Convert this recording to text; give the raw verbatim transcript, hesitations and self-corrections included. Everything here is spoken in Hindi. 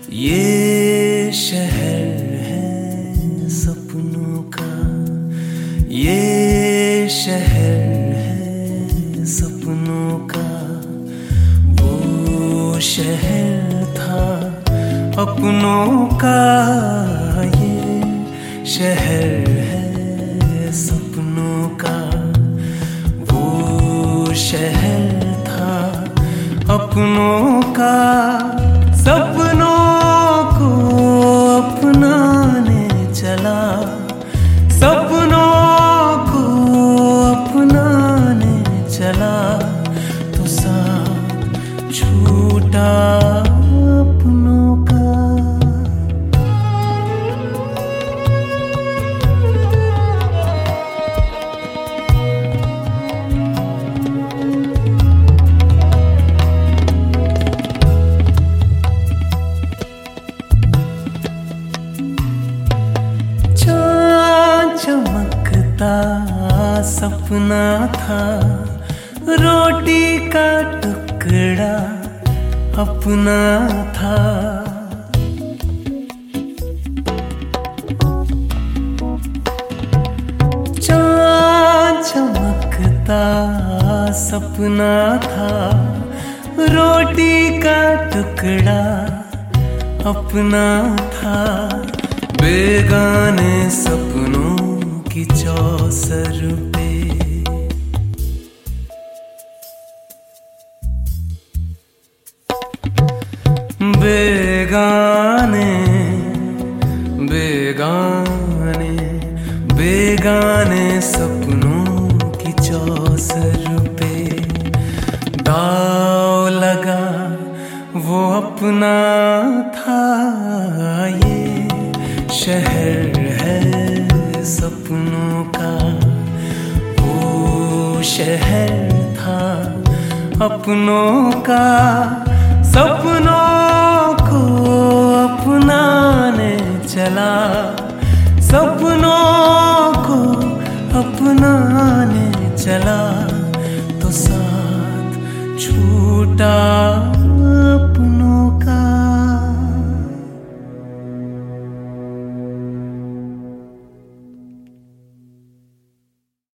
ये शहर है सपनों का, ये शहर है सपनों का। वो शहर था अपनों का, ये शहर है सपनों का। वो शहर था अपनों का, सपनों को अपनाने चला, सपनों को अपनाने चला। तो साथ छूटा अपनों का। चमकता सपना था, रोटी का टुकड़ा अपना था। चाँद चमकता सपना था, रोटी का टुकड़ा अपना था। बेगाने सपनों की चौसर पे बेगाने बेगाने बेगाने सपनों की चौसर पे दाव लगा वो अपना था। ये शहर है सपनों का, वो शहर था अपनों का। सपनों को अपनाने चला,